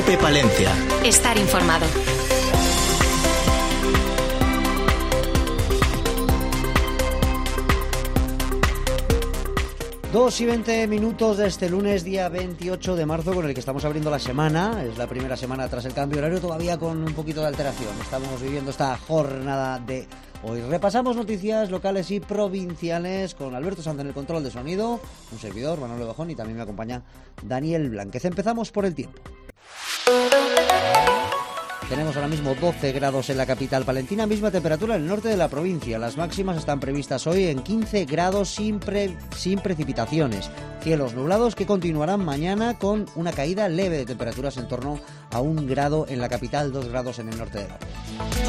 Cope Palencia. Estar informado. Dos y 20 minutos de este lunes, día 28 de marzo, con el que estamos abriendo la semana. Es la primera semana tras el cambio horario, todavía con un poquito de alteración. Estamos viviendo esta jornada de hoy. Repasamos noticias locales y provinciales con Alberto Sanz en el control de sonido, un servidor, Manuel Bajón, y también me acompaña Daniel Blánquez. Empezamos por el tiempo. Tenemos ahora mismo 12 grados en la capital palentina, misma temperatura en el norte de la provincia. Las máximas están previstas hoy en 15 grados sin precipitaciones. Cielos nublados que continuarán mañana con una caída leve de temperaturas en torno a 1 grado en la capital, 2 grados en el norte de la provincia.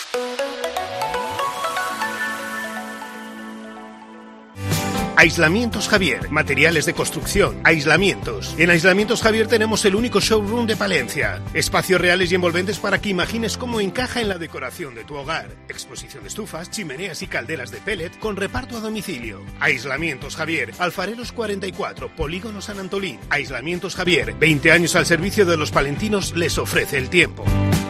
Aislamientos Javier, materiales de construcción, aislamientos. En Aislamientos Javier tenemos el único showroom de Palencia. Espacios reales y envolventes para que imagines cómo encaja en la decoración de tu hogar. Exposición de estufas, chimeneas y calderas de pellet con reparto a domicilio. Aislamientos Javier, Alfareros 44, Polígono San Antolín. Aislamientos Javier, 20 años al servicio de los palentinos, les ofrece el tiempo.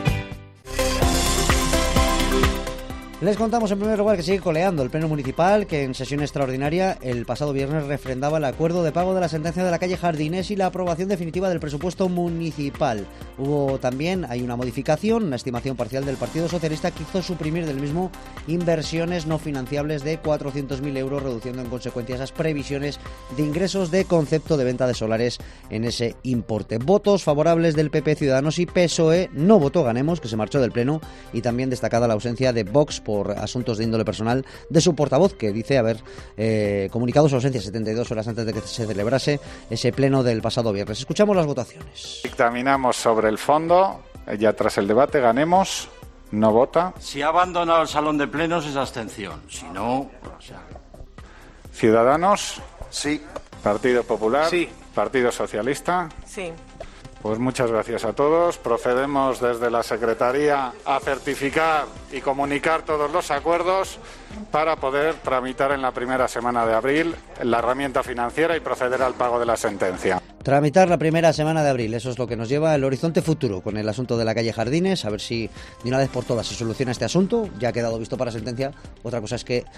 Les contamos en primer lugar que sigue coleando el Pleno Municipal, que en sesión extraordinaria el pasado viernes refrendaba el acuerdo de pago de la sentencia de la calle Jardines y la aprobación definitiva del presupuesto municipal. Hay una modificación, una estimación parcial del Partido Socialista que hizo suprimir del mismo inversiones no financiables de 400.000 euros, reduciendo en consecuencia esas previsiones de ingresos de concepto de venta de solares en ese importe. Votos favorables del PP, Ciudadanos y PSOE. No votó Ganemos, que se marchó del Pleno, y también destacada la ausencia de Vox por asuntos de índole personal de su portavoz, que dice haber comunicado su ausencia 72 horas antes de que se celebrase ese pleno del pasado viernes. Escuchamos las votaciones. Dictaminamos sobre el fondo. Ya tras el debate, Ganemos no vota. Si ha abandonado el salón de plenos es abstención. Si no, Ciudadanos. Sí. Partido Popular. Sí. Partido Socialista. Sí. Pues muchas gracias a todos. Procedemos desde la Secretaría a certificar y comunicar todos los acuerdos para poder tramitar en la primera semana de abril la herramienta financiera y proceder al pago de la sentencia. Tramitar la primera semana de abril, eso es lo que nos lleva el horizonte futuro con el asunto de la calle Jardines, a ver si de una vez por todas se soluciona este asunto. Ya ha quedado visto para sentencia. Otra cosa es que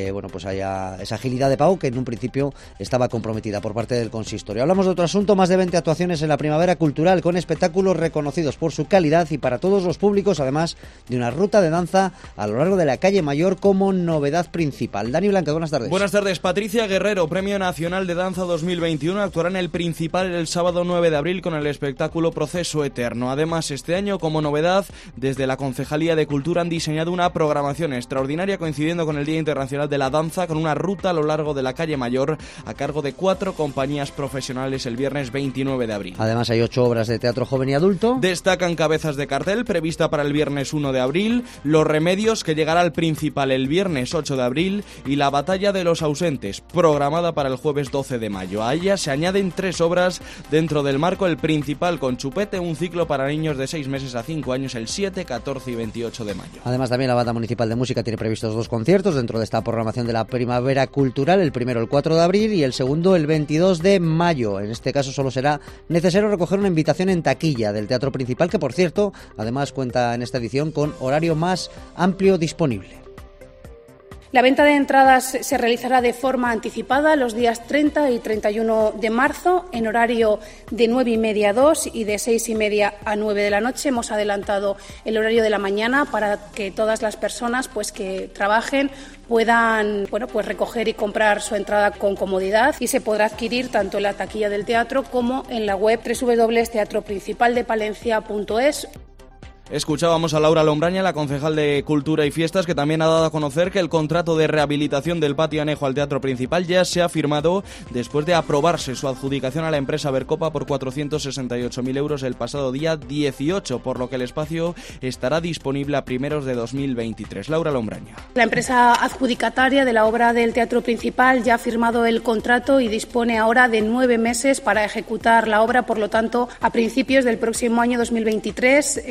haya esa agilidad de pago que en un principio estaba comprometida por parte del consistorio. Hablamos de otro asunto, más de 20 actuaciones en la primavera cultural con espectáculos reconocidos por su calidad y para todos los públicos, además de una ruta de danza a lo largo de la calle Mayor como novedad principal. Dani Blánquez, buenas tardes. Buenas tardes. Patricia Guerrero, Premio Nacional de Danza 2021, actuará en el Principal el sábado 9 de abril con el espectáculo Proceso Eterno. Además, este año, como novedad, desde la Concejalía de Cultura han diseñado una programación extraordinaria coincidiendo con el Día Internacional de la Danza, con una ruta a lo largo de la calle Mayor a cargo de 4 compañías profesionales el viernes 29 de abril. Además, hay 8 obras de teatro joven y adulto. Destacan cabezas de cartel prevista para el viernes 1 de abril, Los Remedios, que llegará al Principal el viernes 8 de abril, y La Batalla de los Ausentes, programada para el jueves 12 de mayo. A ella se añaden 3 obras dentro del marco El Principal con Chupete, un ciclo para niños de 6 meses a 5 años el 7, 14 y 28 de mayo. Además, también la Banda Municipal de Música tiene previstos 2 conciertos dentro de esta programación de la primavera cultural, el primero el 4 de abril y el segundo el 22 de mayo. En este caso solo será necesario recoger una invitación en taquilla del Teatro Principal, que por cierto, además cuenta en esta edición con horario más amplio disponible. La venta de entradas se realizará de forma anticipada los días 30 y 31 de marzo en horario de 9:30 a 2 y de 6:30 a 9 de la noche. Hemos adelantado el horario de la mañana para que todas las personas que trabajen puedan recoger y comprar su entrada con comodidad, y se podrá adquirir tanto en la taquilla del teatro como en la web www.teatroprincipaldepalencia.es. Escuchábamos a Laura Lombraña, la concejal de Cultura y Fiestas, que también ha dado a conocer que el contrato de rehabilitación del patio anejo al Teatro Principal ya se ha firmado después de aprobarse su adjudicación a la empresa Bercopa por 468.000 euros el pasado día 18, por lo que el espacio estará disponible a primeros de 2023. Laura Lombraña. La empresa adjudicataria de la obra del Teatro Principal ya ha firmado el contrato y dispone ahora de 9 meses para ejecutar la obra. Por lo tanto, a principios del próximo año 2023, el patio del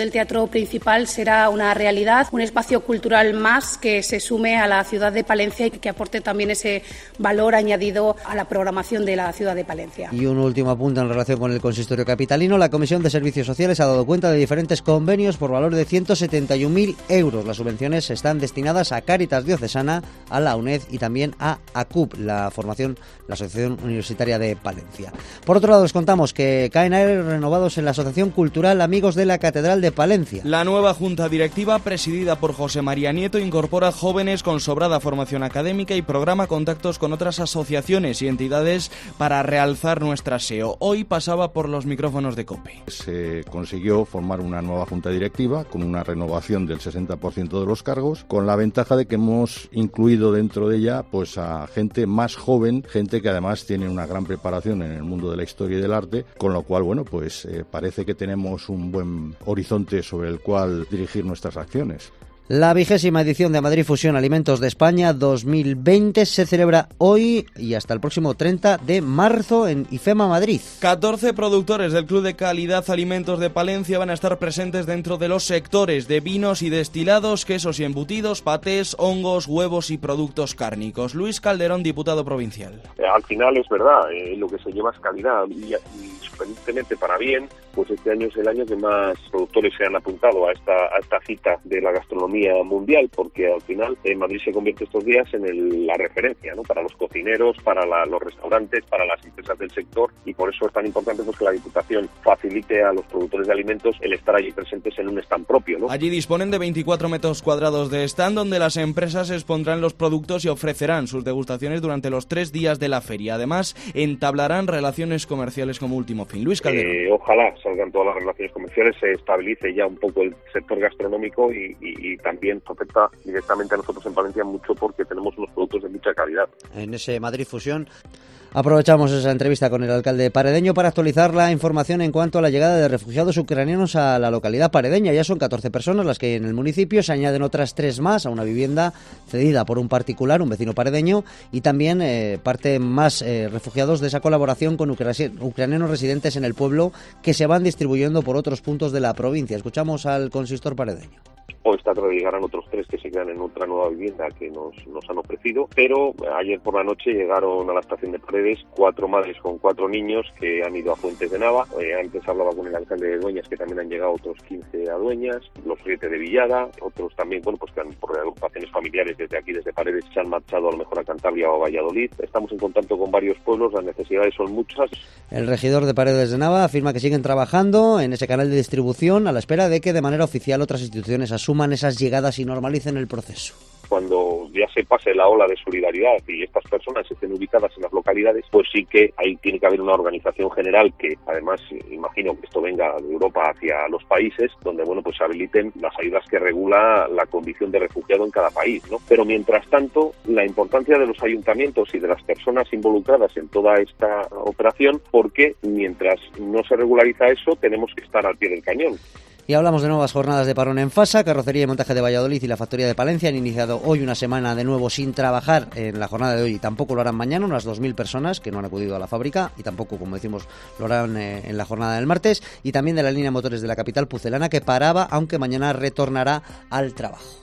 del Teatro Principal será una realidad, un espacio cultural más que se sume a la ciudad de Palencia y que aporte también ese valor añadido a la programación de la ciudad de Palencia. Y un último apunte en relación con el consistorio capitalino. La Comisión de Servicios Sociales ha dado cuenta de diferentes convenios por valor de 171.000 euros. Las subvenciones están destinadas a Cáritas Diocesana, a la UNED y también a ACUP, la Asociación Universitaria de Palencia. Por otro lado, les contamos que caen aires renovados en la Asociación Cultural Amigos de la Catedral de Palencia. La nueva junta directiva, presidida por José María Nieto, incorpora jóvenes con sobrada formación académica y programa contactos con otras asociaciones y entidades para realzar nuestra SEO. Hoy pasaba por los micrófonos de COPE. Se consiguió formar una nueva junta directiva con una renovación del 60% de los cargos, con la ventaja de que hemos incluido dentro de ella pues a gente más joven, gente que además tiene una gran preparación en el mundo de la historia y del arte, con lo cual parece que tenemos un buen horizonte sobre el cual dirigir nuestras acciones. La 20ª edición de Madrid Fusión Alimentos de España 2020 se celebra hoy y hasta el próximo 30 de marzo en IFEMA Madrid. 14 productores del Club de Calidad Alimentos de Palencia van a estar presentes dentro de los sectores de vinos y destilados, quesos y embutidos, patés, hongos, huevos y productos cárnicos. Luis Calderón, diputado provincial. Al final es verdad, lo que se lleva es calidad y sorprendentemente para bien, pues este año es el año que más productores se han apuntado a esta cita de la gastronomía mundial, porque al final Madrid se convierte estos días en la referencia, ¿no?, para los cocineros, para los restaurantes, para las empresas del sector, y por eso es tan importante pues que la Diputación facilite a los productores de alimentos el estar allí presentes en un stand propio, ¿no? Allí disponen de 24 metros cuadrados de stand donde las empresas expondrán los productos y ofrecerán sus degustaciones durante los 3 días de la feria. Además, entablarán relaciones comerciales como último fin. Luis Calderón. Ojalá salgan todas las relaciones comerciales, se estabilice ya un poco el sector gastronómico y también afecta directamente a nosotros en Palencia mucho porque tenemos unos productos de mucha calidad. En ese Madrid Fusión aprovechamos esa entrevista con el alcalde paredeño para actualizar la información en cuanto a la llegada de refugiados ucranianos a la localidad paredeña. Ya son 14 personas las que hay en el municipio, se añaden otras 3 más a una vivienda cedida por un particular, un vecino paredeño, y también parte más refugiados de esa colaboración con ucranianos residentes en el pueblo que se van distribuyendo por otros puntos de la provincia. Escuchamos al consistor paredeño. Hoy esta tarde llegarán otros 3 que se quedan en otra nueva vivienda que nos han ofrecido, pero ayer por la noche llegaron a la estación de Paredes 4 madres con 4 niños que han ido a Fuentes de Nava. Antes hablaba con el alcalde de Dueñas que también han llegado otros 15 a Dueñas, los 7 de Villada, otros también, que han, por agrupaciones familiares desde aquí, desde Paredes, se han marchado a lo mejor a Cantabria o a Valladolid. Estamos en contacto con varios pueblos, las necesidades son muchas. El regidor de Paredes de Nava afirma que siguen trabajando en ese canal de distribución a la espera de que de manera oficial otras instituciones asuman esas llegadas y normalicen el proceso. Cuando ya se pase la ola de solidaridad y estas personas estén ubicadas en las localidades, pues sí que ahí tiene que haber una organización general que además imagino que esto venga de Europa hacia los países donde pues habiliten las ayudas que regula la condición de refugiado en cada país, ¿no? Pero mientras tanto, la importancia de los ayuntamientos y de las personas involucradas en toda esta operación, porque mientras no se regulariza eso, tenemos que estar al pie del cañón. Y hablamos de nuevas jornadas de parón en FASA. Carrocería y Montaje de Valladolid y la Factoría de Palencia han iniciado hoy una semana de nuevo sin trabajar en la jornada de hoy, y tampoco lo harán mañana, unas 2.000 personas que no han acudido a la fábrica, y tampoco, como decimos, lo harán en la jornada del martes. Y también de la línea Motores de la capital pucelana, que paraba, aunque mañana retornará al trabajo.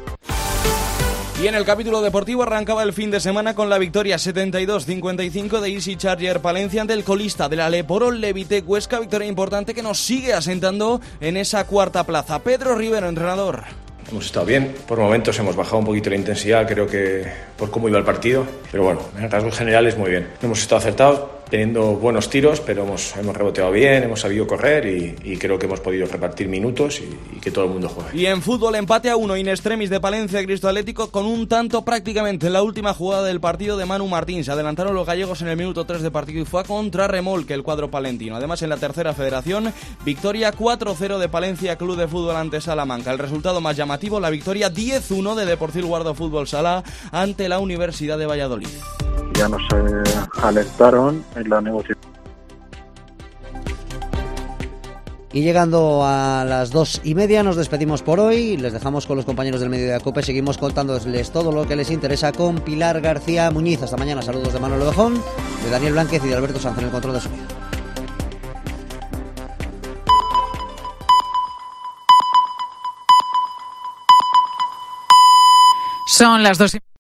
Y en el capítulo deportivo arrancaba el fin de semana con la victoria 72-55 de Easy Charger Palencia ante el colista de la Leporol Levitec Huesca, victoria importante que nos sigue asentando en esa cuarta plaza. Pedro Rivero, entrenador. Hemos estado bien, por momentos hemos bajado un poquito la intensidad, creo que por cómo iba el partido, pero bueno, en rasgos generales muy bien. Hemos estado acertados, teniendo buenos tiros, pero hemos reboteado bien, hemos sabido correr y creo que hemos podido repartir minutos y que todo el mundo juegue. Y en fútbol, empate a 1 in extremis de Palencia Cristo Atlético con un tanto prácticamente en la última jugada del partido de Manu Martín. Se adelantaron los gallegos en el minuto 3 de partido y fue a contrarremolque el cuadro palentino. Además, en la tercera federación, victoria 4-0 de Palencia Club de Fútbol ante Salamanca. El resultado más llamativo, la victoria 10-1 de Deportivo Guardo Fútbol Sala ante la Universidad de Valladolid. Ya nos alertaron en la negociación. Y llegando a las 2:30 nos despedimos por hoy. Les dejamos con los compañeros del Mediodía COPE. Seguimos contándoles todo lo que les interesa con Pilar García Muñiz. Hasta mañana. Saludos de Manuel Ovejón, de Daniel Blánquez y de Alberto Sanz en el control de sonido. Son las 2:00.